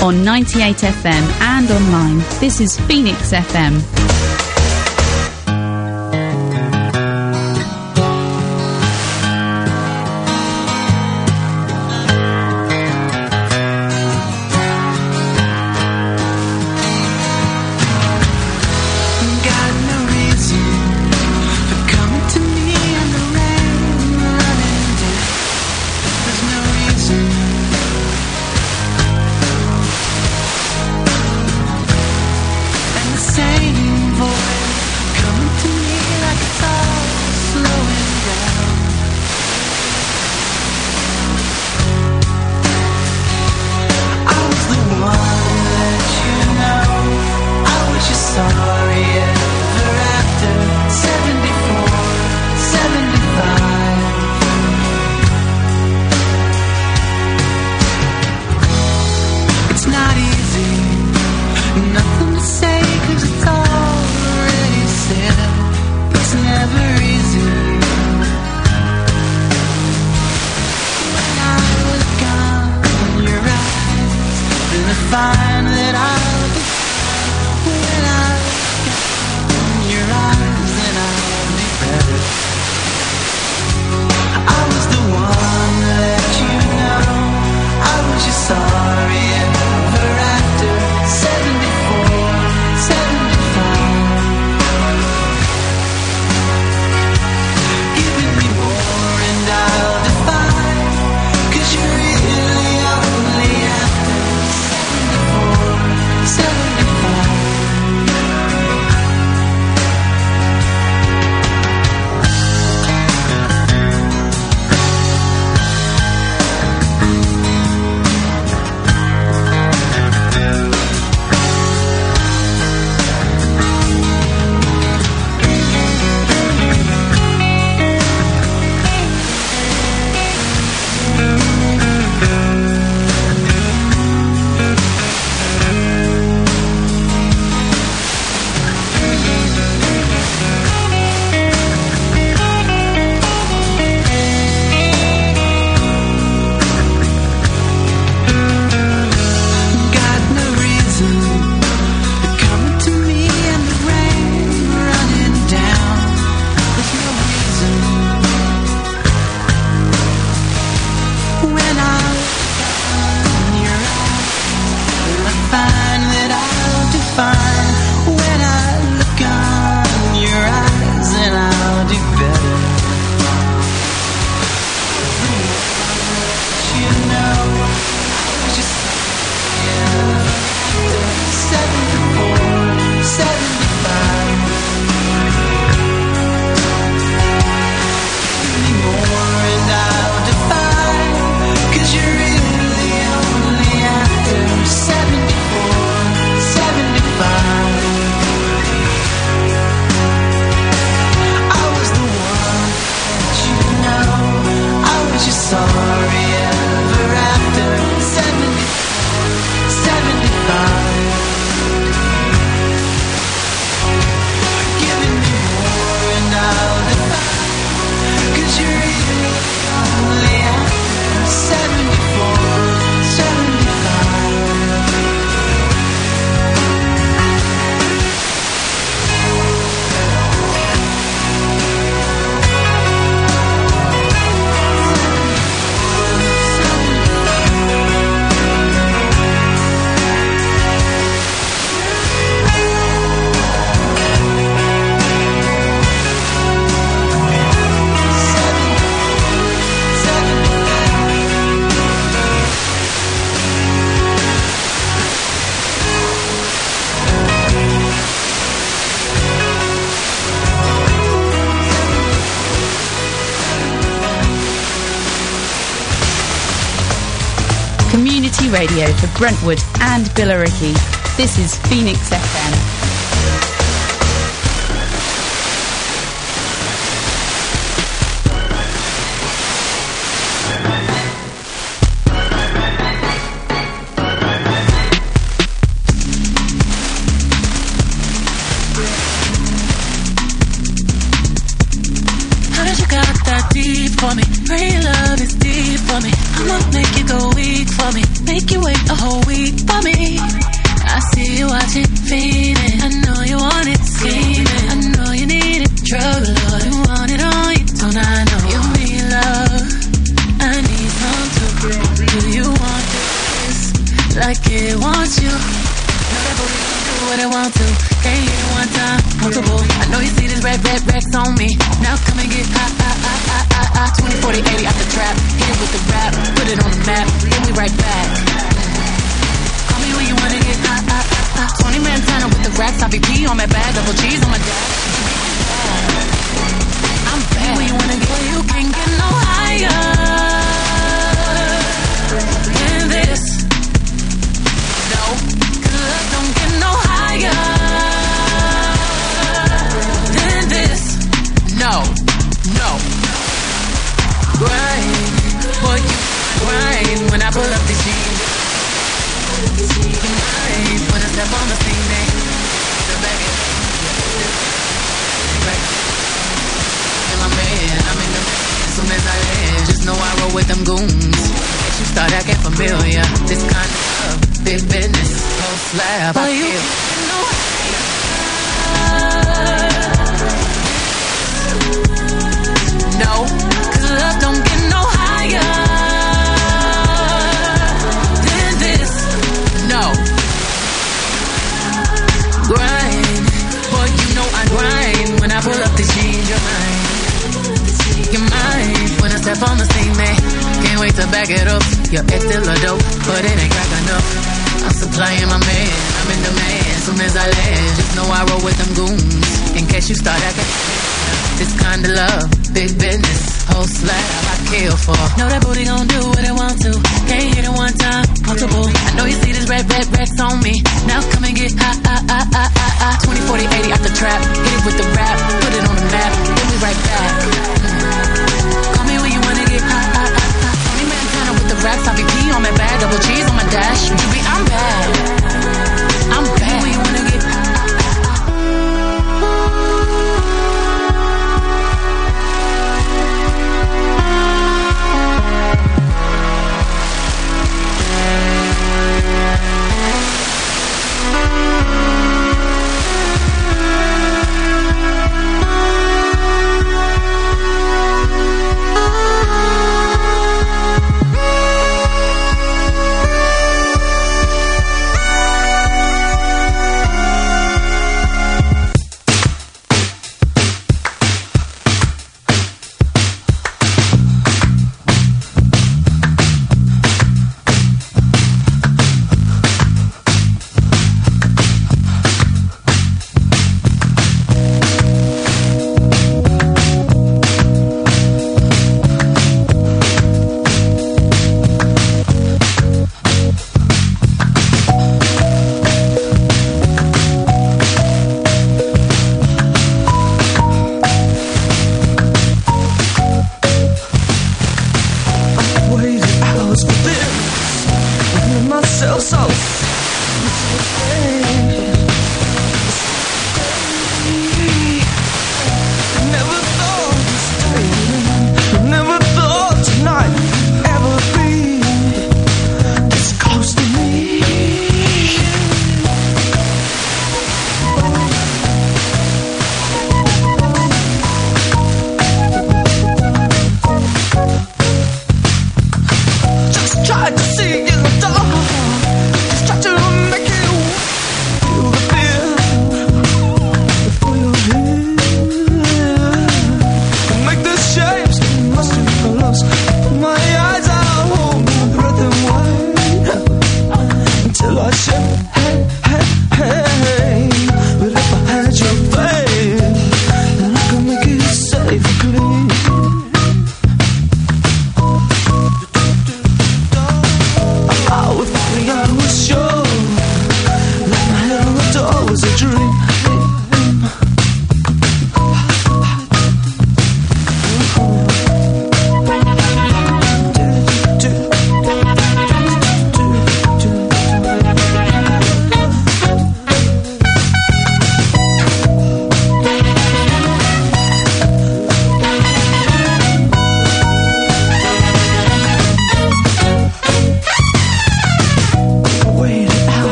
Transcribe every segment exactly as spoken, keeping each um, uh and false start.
on ninety-eight F M and online. This is Phoenix F M. Radio for Brentwood and Billericay. This is Phoenix F M. How did you got that deep for me? Real love is deep. for me. I'ma make you go weak for me. Make you wait a whole week for me. I see you watching, feeding. I know you want it, scheming. I know you need it, drug lord. You want it on you, don't I know? You need love, I need some too. Do you want this like it wants you? Know that booty gon' do what it want to. Can't hit it one time, multiple. I know you see this red, red, Rex on me. Now come and get hot, hot, hot, hot, hot, hot. twenty, forty, eighty out the trap. Hit it with the rap, put it on the map. Then we right back. Call me when you wanna get hot, hot, hot, hot. twenty Montana with the racks. I V P on my bag, double cheese on my dash. I'm bad. When you wanna get, you can't get no higher than this. No, cause love don't get no higher than this. No, no. Grind, boy, you grind when I pull up the jeans. Grind when I step on the scene, man. The back end. Right. And my man, I'm in the as soon as I land, just know I roll with them goons. If you start acting familiar, this kind of stuff, big business, no slab, I feel. No, cause love don't get no higher than this. No. Grind, boy, you know I grind. When I pull up the jeans, you're mine. You're mine. When I step on the scene, man, can't wait to back it up. Your ex still a dope, but it ain't crack enough. I'm supplying my man, I'm in demand. Soon as I land, just know I roll with them goons. In case you start acting, this kind of love, big business, whole slab I kill for. Know that booty gon' do what it want to. Can't hit it one time, multiple. I know you see this red, red, Rex on me. Now come and get hot, hot, hot, hot, hot, hot. twenty, forty, eighty out the trap. Hit it with the rap, put it on the map. Then we right back. Call me when you wanna get hot, hot, hot, hot. twenty Montana with the racks. I V P on my bag, double cheese on my dash. Baby, I'm bad. I'm bad. When you wanna get hot, hot, hot, hot.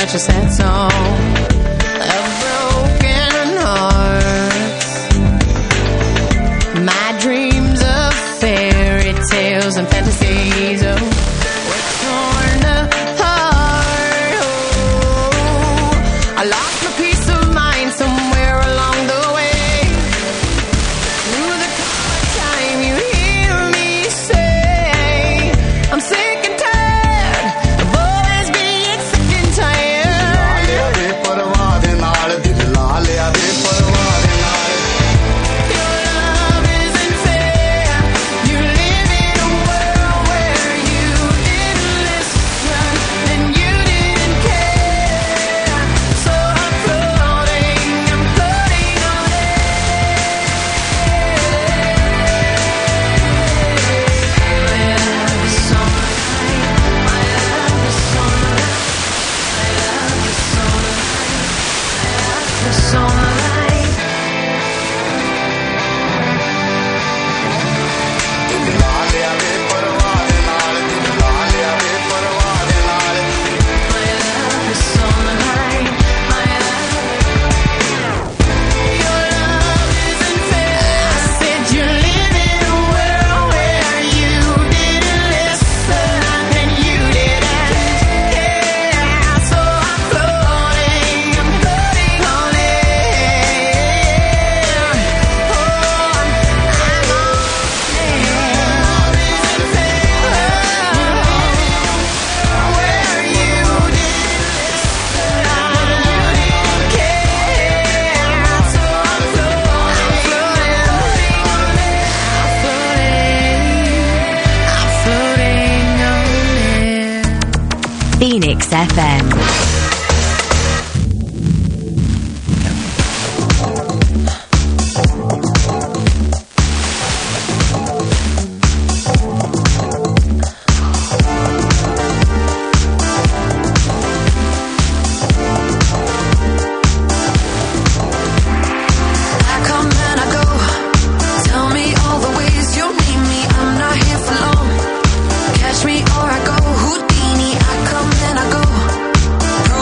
such a sad song of broken hearts. My dreams of fairy tales and fantasies, oh, were torn apart. Oh, I lost my peace of mind somewhere along the way. Through the time you hear me say, I'm sick and tired of always being sick and tired. Your love isn't fair. You live in a world where you didn't listen and you didn't care. So I'm floating, I'm floating on Phoenix F M. Catch me or I go Houdini. I come and I go.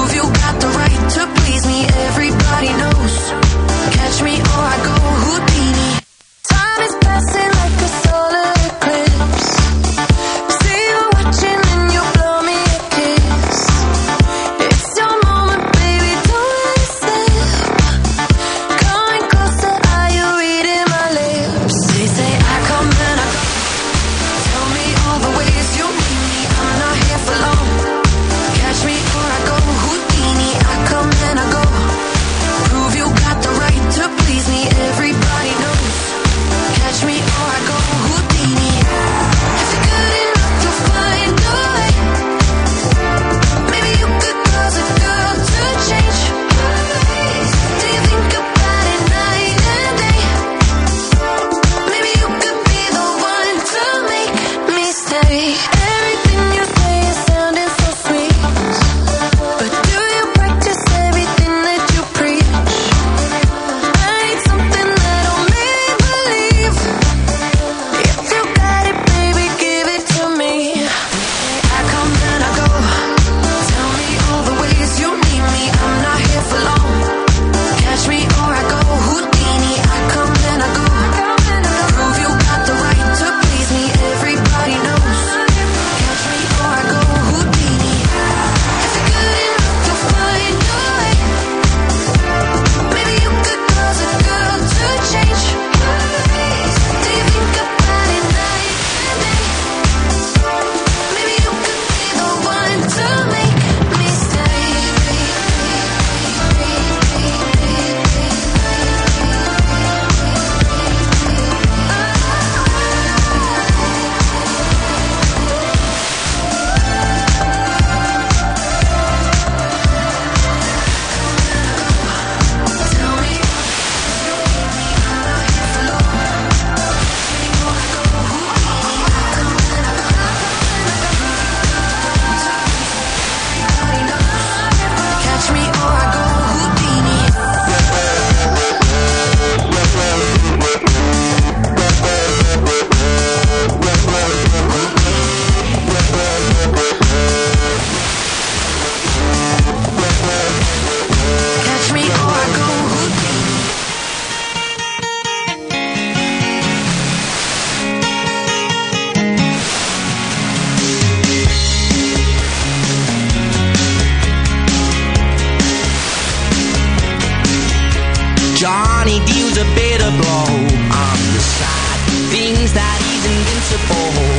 money deals a bitter blow on the side. Things that he's invincible.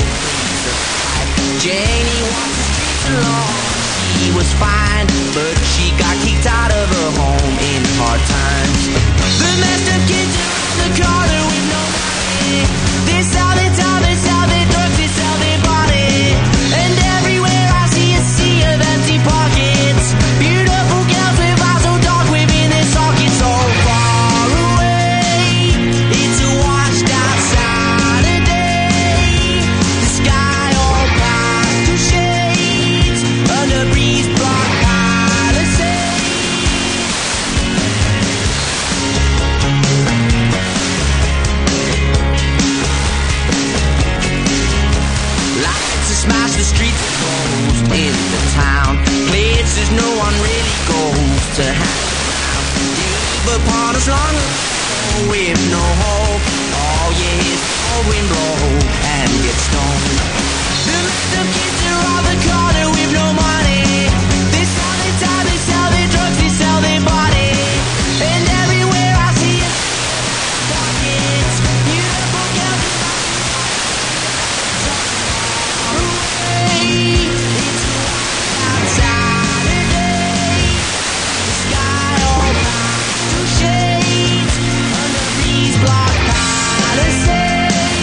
Janie walked the streets alone. She was fine, but she got kicked out of her home in hard times. The messed up kids around the corner with no money. They sell their time, they sell their drugs, they sell their body. And everywhere I see a sea of empty pockets. Beautiful girls with eyes so dark within their sockets. So far away, it's a washed out Saturday. The sky all past to shades under breeze block palisades. Lights to smash the streets closed in the town. Places no one really goes to hang around. Deep upon us long ago with no hope. All you hear is cold wind blow and get stoned. The rest of kids are on the corner with no money. They sell their time, they sell their drugs, they sell their body. And everywhere I see it, pockets. Beautiful girls away. It's a wild Saturday. The sky all past to shades under breeze block palisades.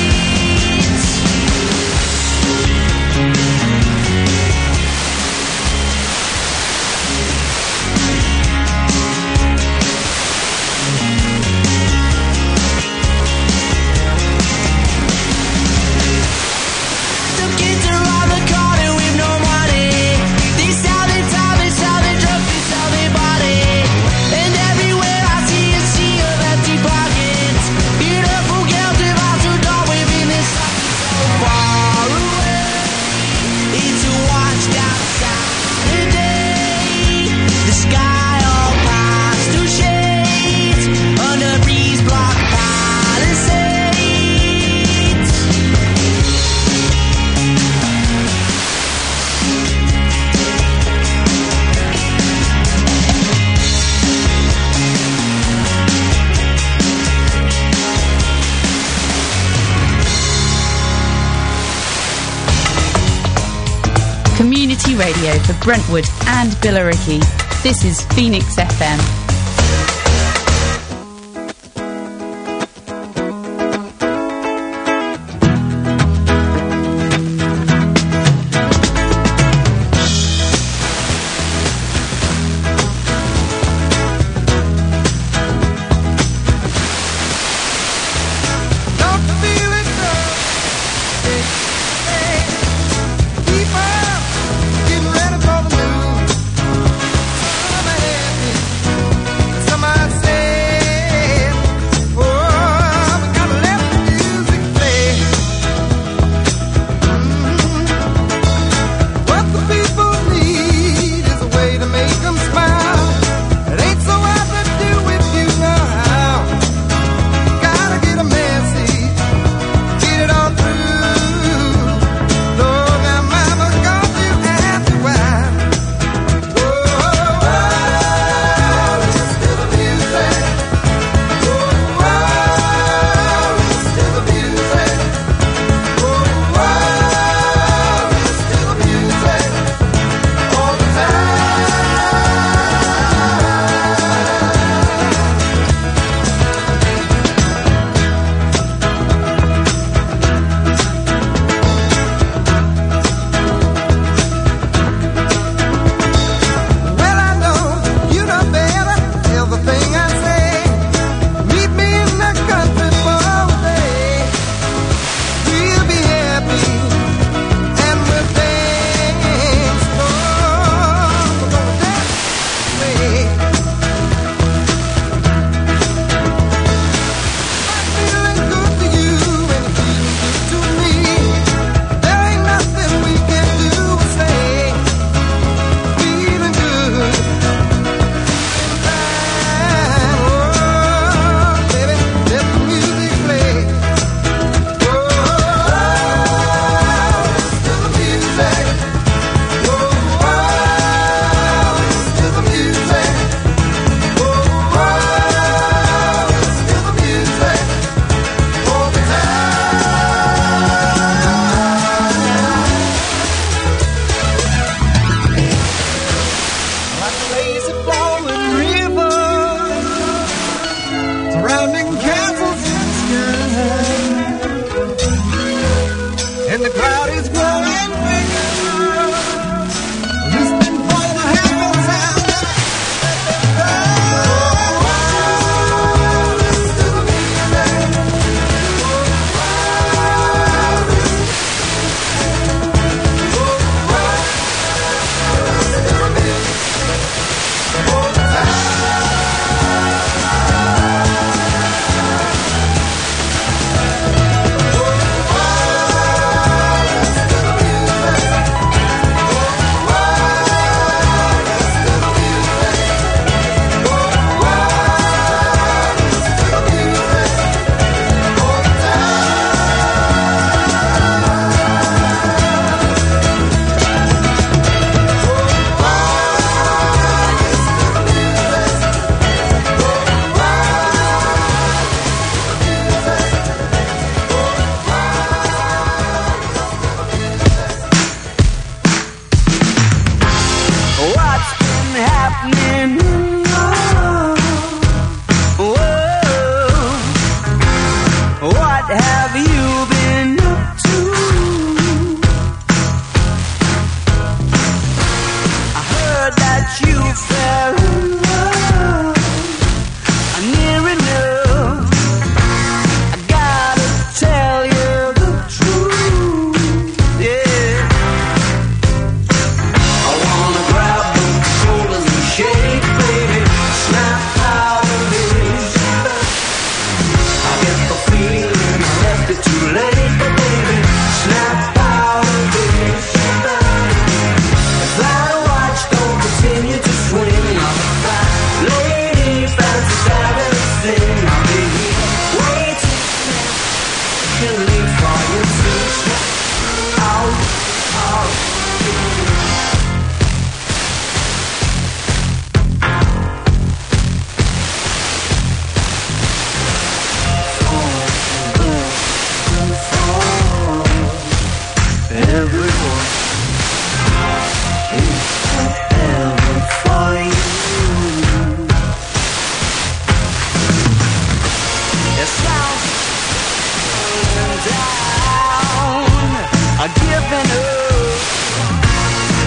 The kids are on the corner with no money. They sell their time, they sell their drugs, they sell their body. And everywhere I see a sea of empty pockets. Beautiful girls with eyes so dark within their sockets. So far away, it's a washed out Saturday. The sky all past to shades under breeze block palisades. Community radio for Brentwood and Billericay. This is Phoenix F M. Don't feel it, girl. Hey, hey. Keep on getting ready for the move. Summer happy. Summer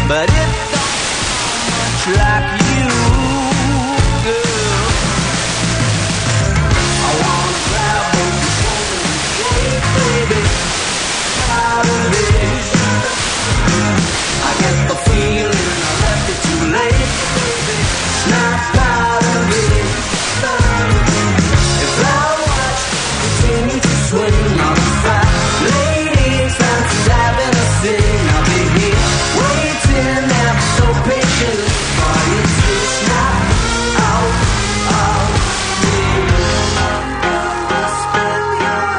but it don't sound much like you, girl. I wanna grab both your shoulders and shake, baby, out of it. I get the feeling I left it too late, baby, snap out of it. If I watch you continue to swing, I'll be fat. Ladies, dancers having a sing. I'll be here waiting ever so patiently for you to snap out of it. Spell your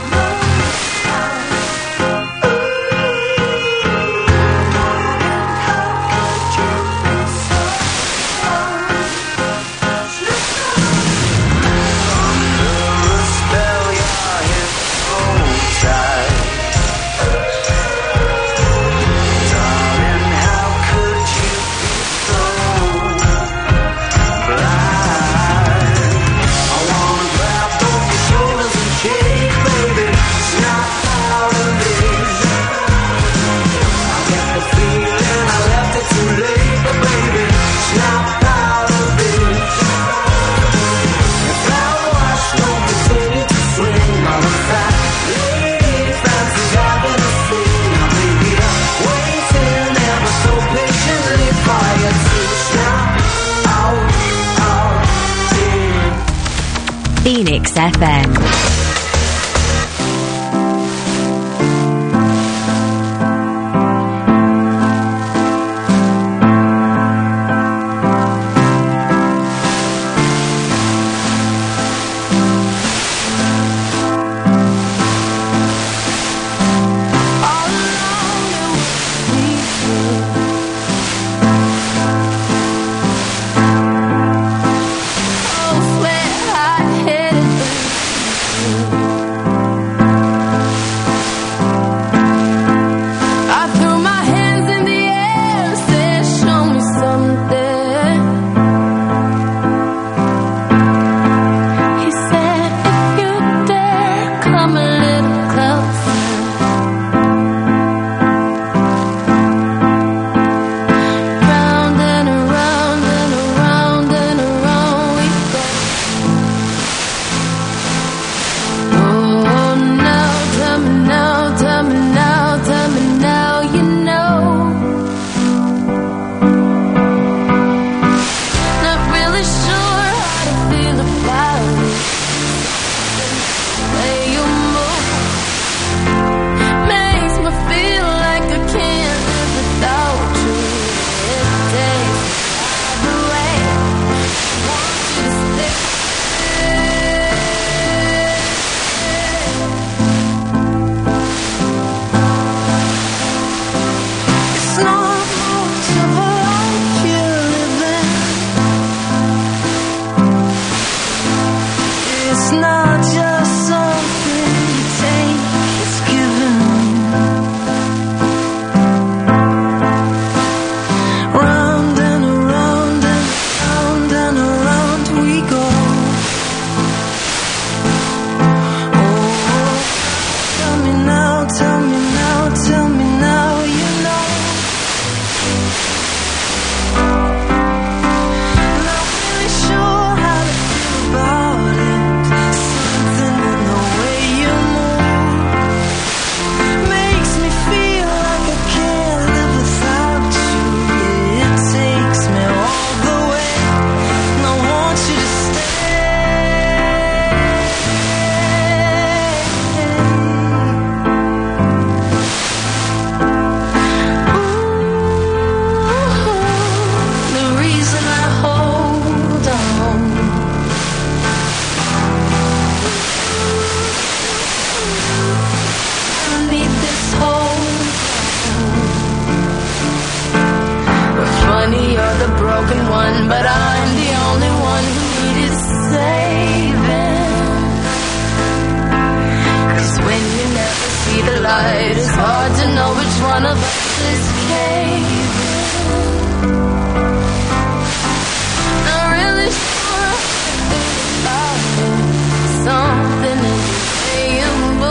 Phoenix F M.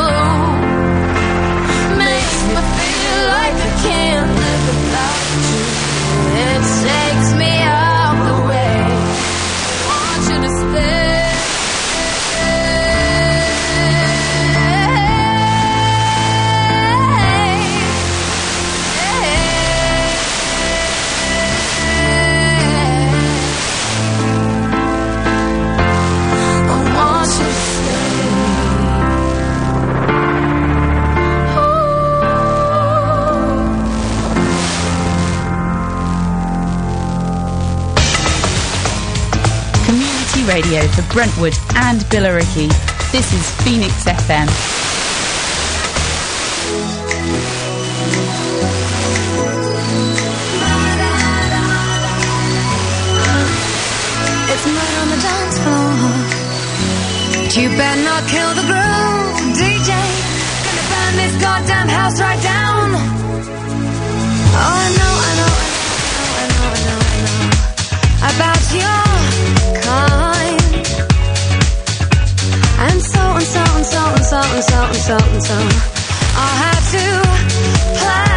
Makes me feel like I can't live without you. Radio for Brentwood and Billericay. This is Phoenix F M. It's murder on the dance floor. You better not kill the groove, D J. Gonna burn this goddamn house right down. Oh, I know, I know, I know, I know, I know, I know about your kind. And so and so and so and so and so and so and so I'll have to play.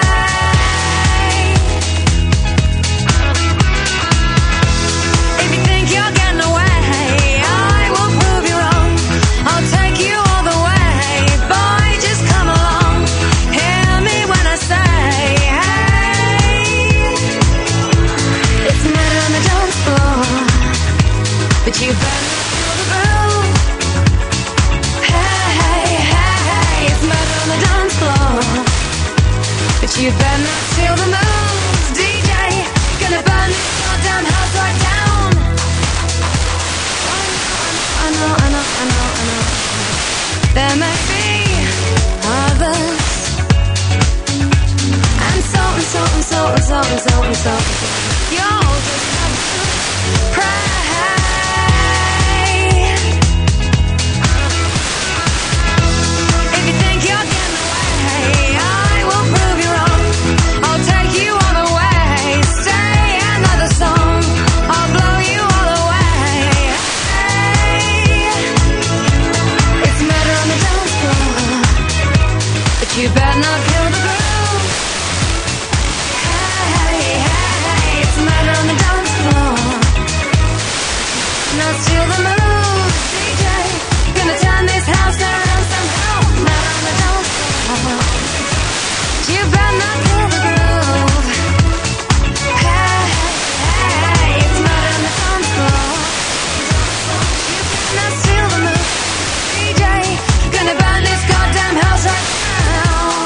If you think you're getting away, I will prove you wrong. I'll take you all the way. Boy, just come along. Hear me when I say, hey. It's murder on the dance floor, but you better not feel the groove. Hey, hey, hey, hey. It's murder on the dance floor, but you better not steal the moves, D J. Gonna burn this goddamn house right down. I know, I know, I know, I know. There may be others, and so and so and so and so and so and so. You'll just have to pray. If you think you're getting away, I will prove you wrong. I'll take you all the way. Say another song, I'll blow you all away. Hey. It's murder on the dance floor, but you better not kill the groove. Hey, hey, hey. It's murder on the dance floor. Not steal the moves, D J. Gonna turn this house around somehow. Murder on the dance floor. You better not kill the groove. Hey, hey, hey. It's murder on the dance floor. You better not steal the moves, D J. Gonna burn this goddamn house right now.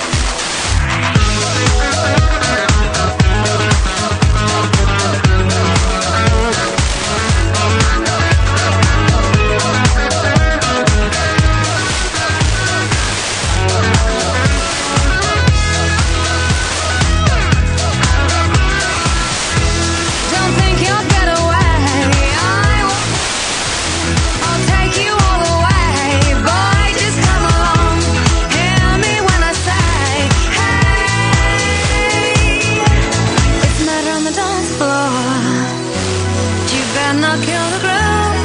Don't think you'll get away. I will. I'll take you all the way. Boy, just come along. Hear me when I say, hey. It's murder on the dance floor. You better not kill the groove.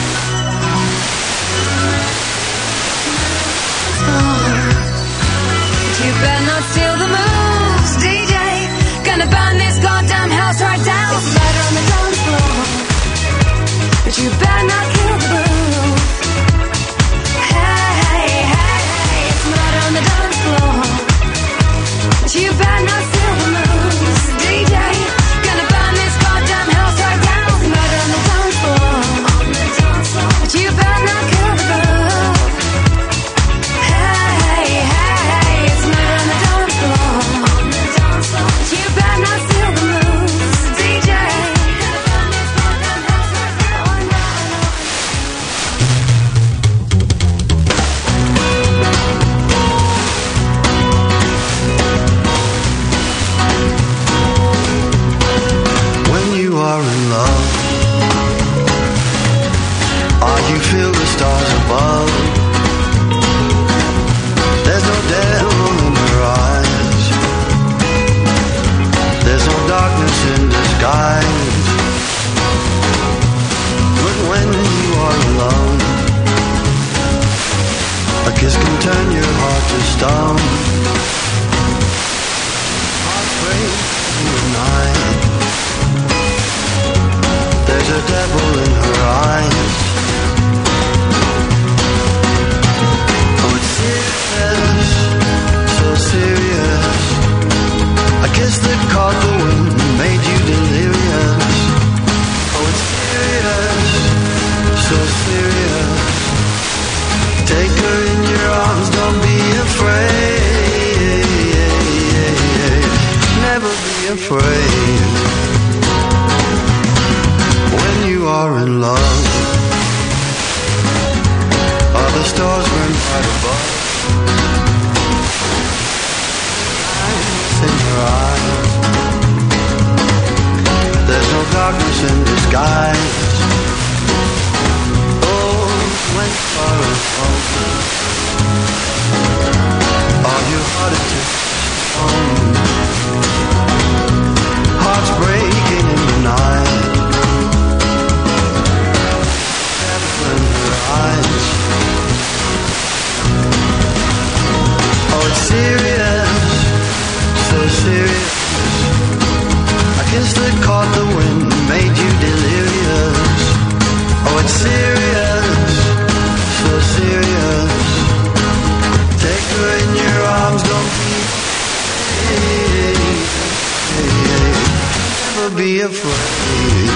You better not steal the moves, D J. Gonna burn this goddamn house right down. It's murder on the dance floor, but you better not kill the groove. Hey, hey, hey, hey. It's murder on the dance floor, but you better not steal the moves, D J. Gonna burn this goddamn house right down. It's murder on the dance floor, but you better not kill the groove. Hey, hey, hey. It's murder on the dance floor, but you better not steal the moves, D J. Gonna burn this goddamn house right down. Oh, no, no. When you are in love, or you feel the stars above, there's no devil in her eyes, there's no darkness in disguise. But when you are alone, a kiss can turn your heart to stone. Heartbreak in the night, there's a devil in her eyes. Oh, it's serious, so serious. A kiss that caught the wind and made you delirious. Oh, it's serious, so serious. Take her in your arms, don't be afraid. Never be afraid. When you are in love. All the stars burn bright above. In your eyes, there's no darkness in disguise. Oh, when far apart, all your heart is just stone. Hearts breaking in the night. In her eyes. Oh, it's serious. So serious. I guess that caught the wind and made you delirious. Oh, it's serious, so serious. Take her in your arms, don't be afraid. Never be afraid.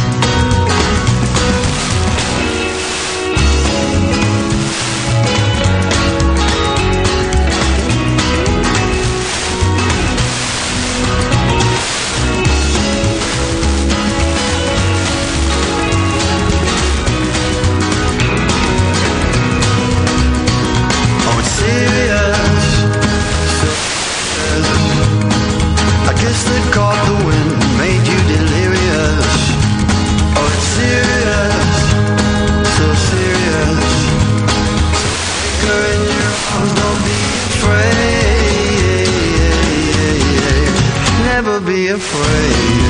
That caught the wind and made you delirious. Oh, it's serious, so serious. Take her in your arms, don't be afraid. Never be afraid.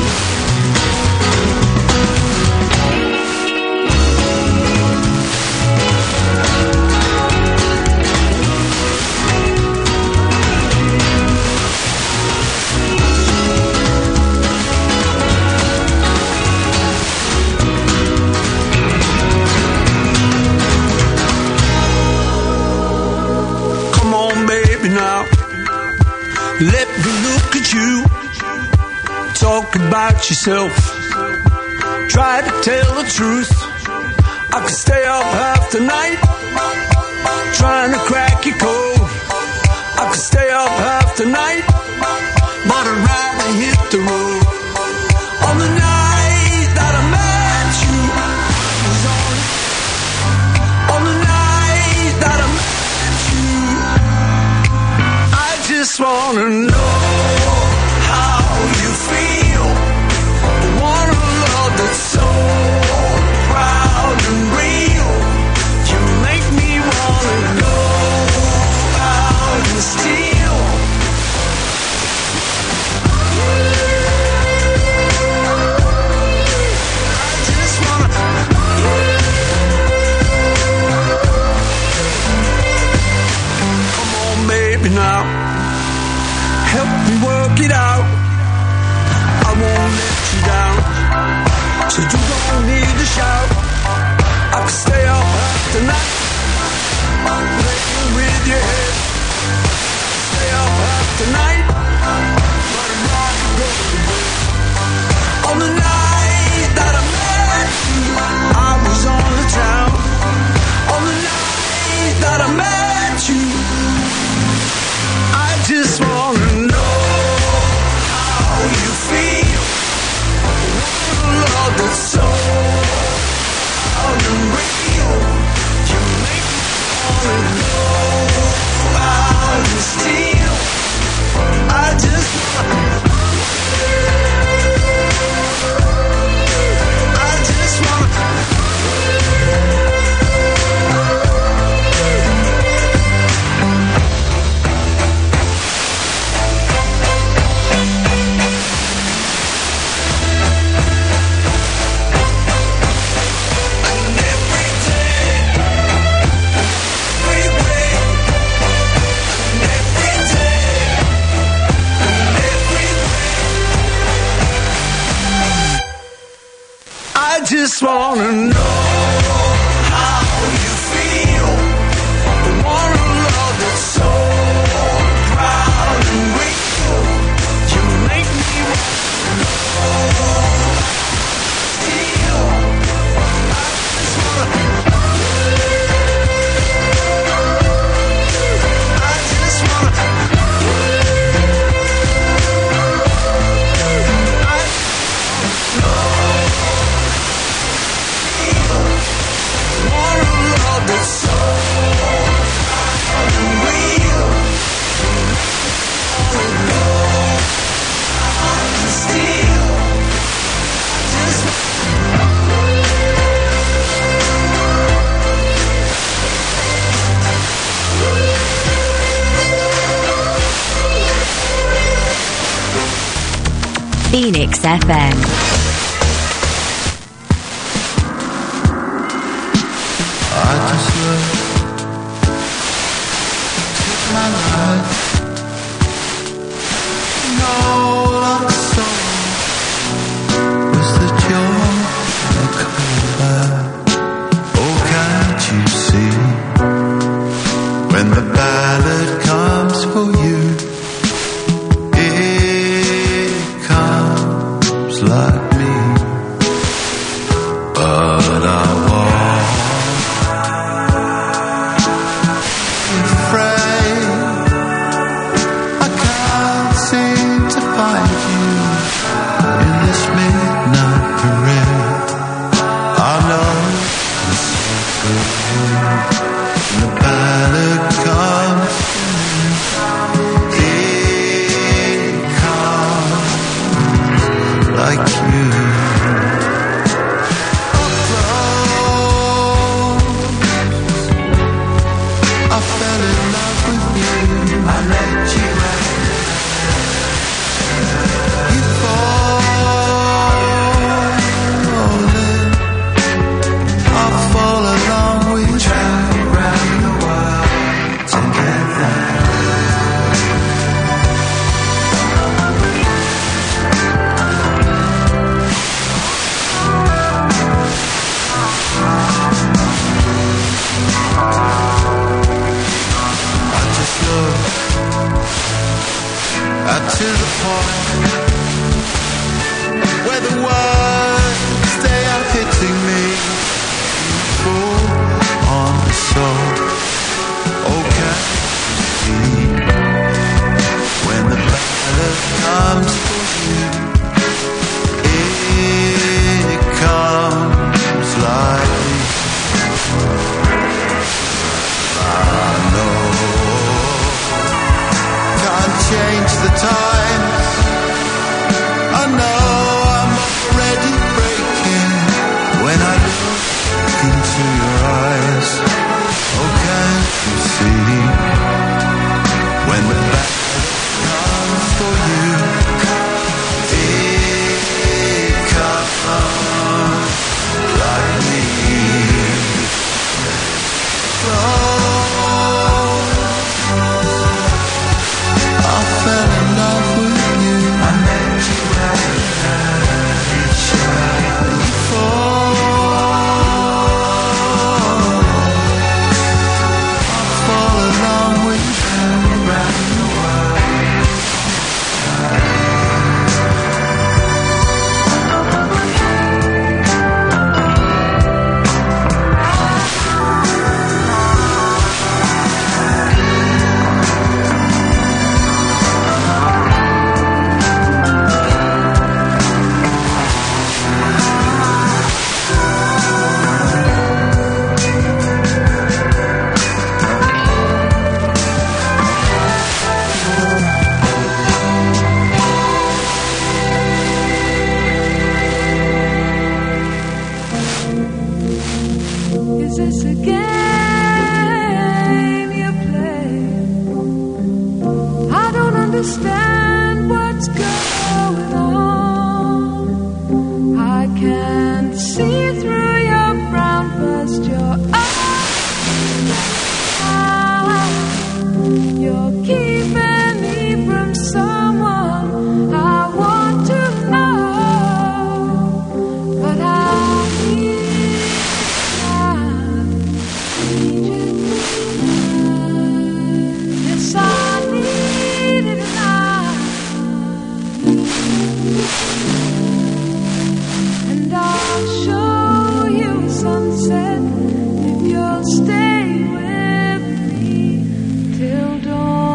Let me look at you. Talk about yourself. Try to tell the truth. I could stay up half the night trying to crack your code. I could stay up half the night, but I'd rather hit the road. On the night that I met you, was on, on the night that I met you, I just wanna know how you feel. I want a love that's so proud and real. You make me wanna go out and steal. I just wanna. Come on, baby, now. Help me work it out. I won't let you down, so you don't need to shout. I can stay up half the night, playing with your head. Stay up half the night, but I'd rather go to bed. On the night that I met you, I was on the town. On the night that I met you, I just wanna know how you feel. Love that's so proud and real. You make me wanna go out and steal. I just wanna. I just wanna. I just wanna know how you feel. I want a love that's so proud and real. You make me wanna go steal. I just wanna. I just wanna. I know. Phoenix F M. I just love take my life. And all I saw was the joy that come back. Oh, can't you see? When the ballad comes for you, it comes like me. But I walk afraid. I can't seem to find you in this midnight parade. I know it's so good. The ballad comes, it comes like you. I fell in love with you. I let you out. You fall in. I fall along with you. Travel round the world together. I just look out to the point where the words they are hitting me. Full on the soul. Oh, can you see when the ballad comes for you? It comes like me. I know can't change the times. I know I'm already breaking when I look into your eyes. Oh, can't you see when the ballad comes for you? It comes like me. I fell in love with you. I met you at each other. You fall. I fall along with you around the Is this a game you play? I don't understand what's going on. I can't see through your brown first your eyes. You're keeping me from someone I want to know, but I need. Yes, I need it now. And I'll show you a sunset if you'll stay with me till dawn.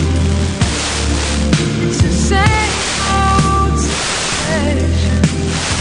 It's the same old station.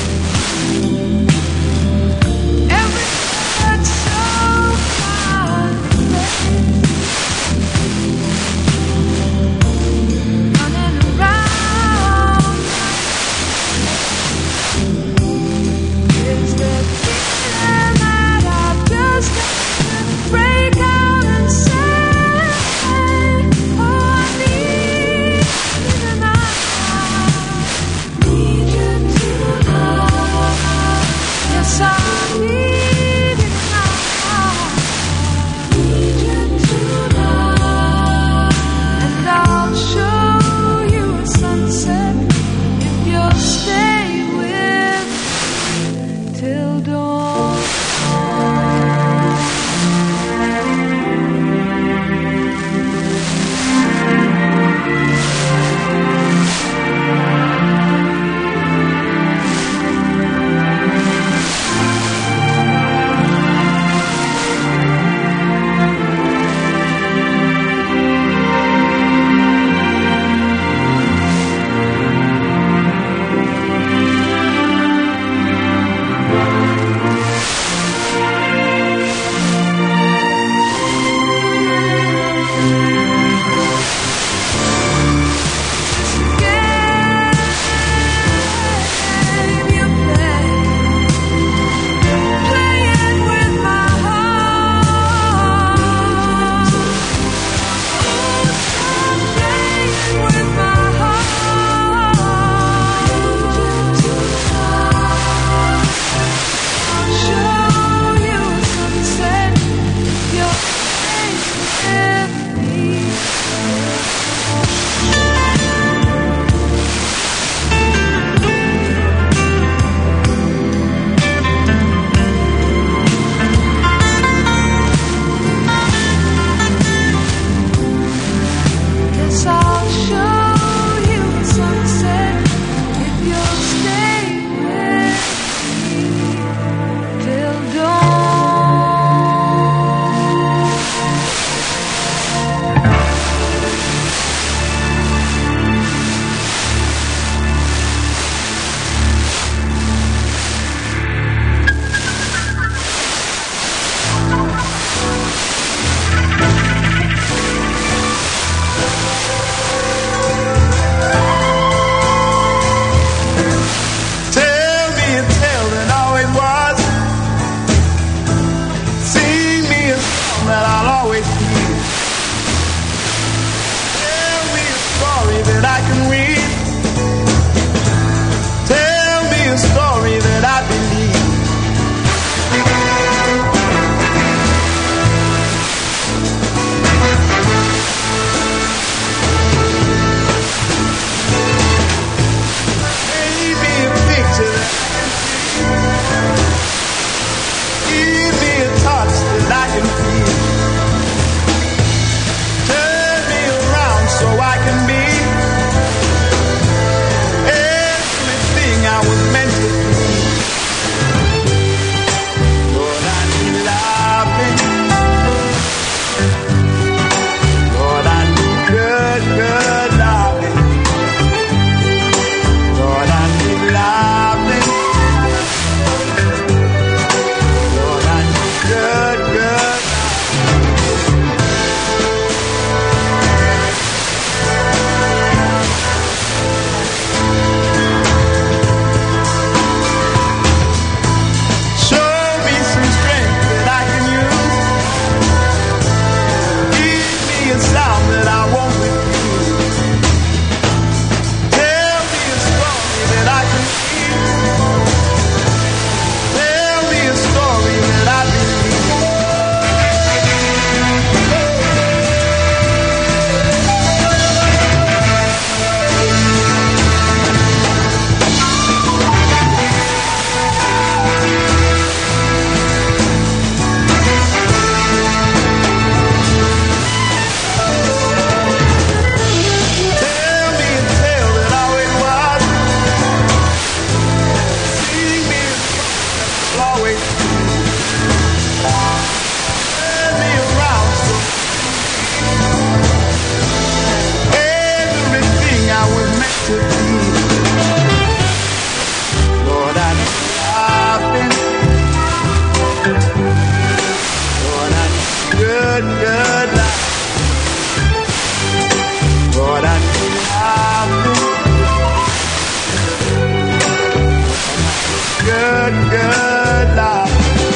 good, good love.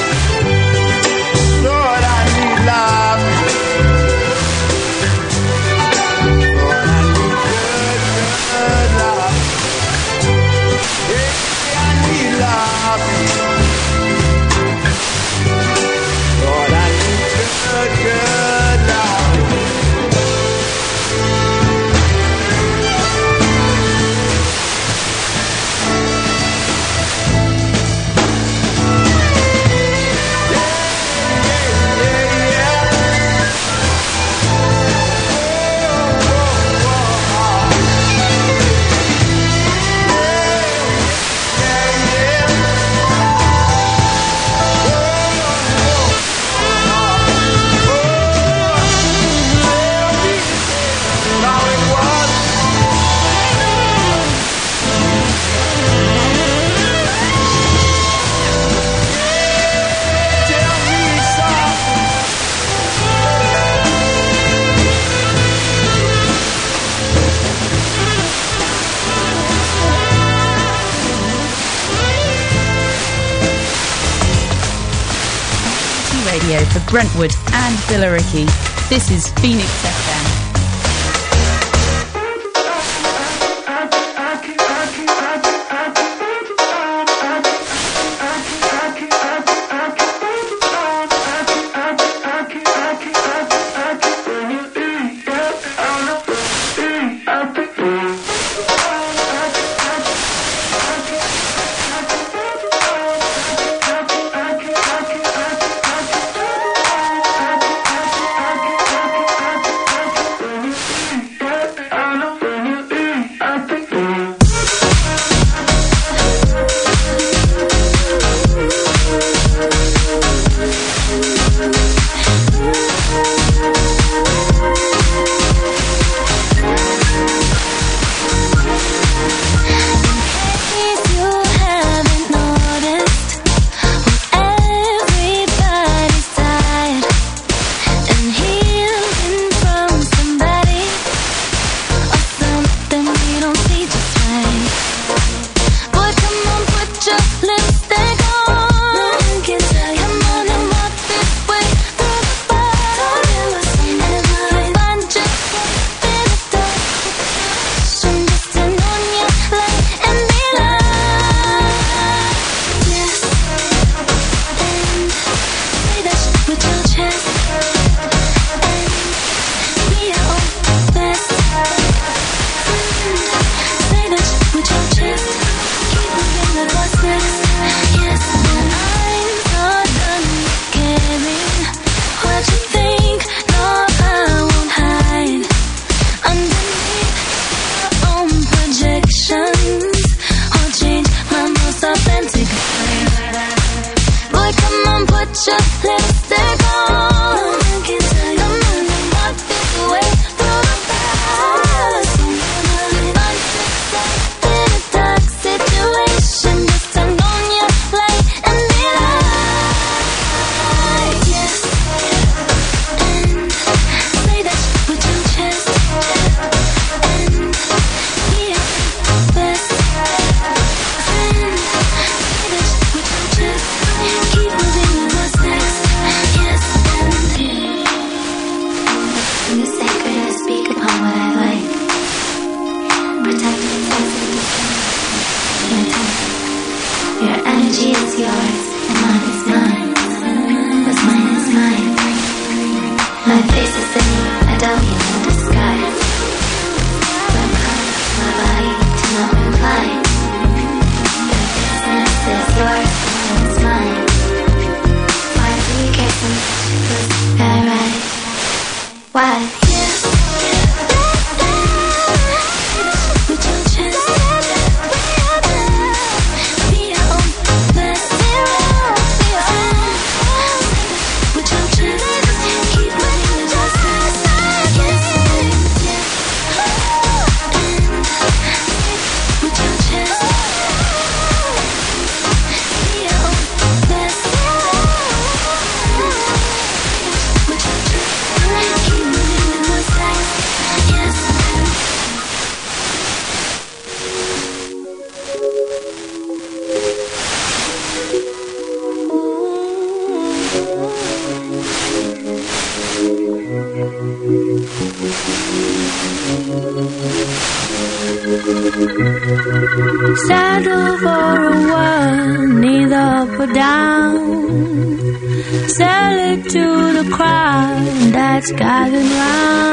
Lord, I need love. Lord, I need good, good love. Yeah, I need love. Lord, I need good, good love. Radio for Brentwood and Billericay. This is Phoenix F M. Why? lights gathered round.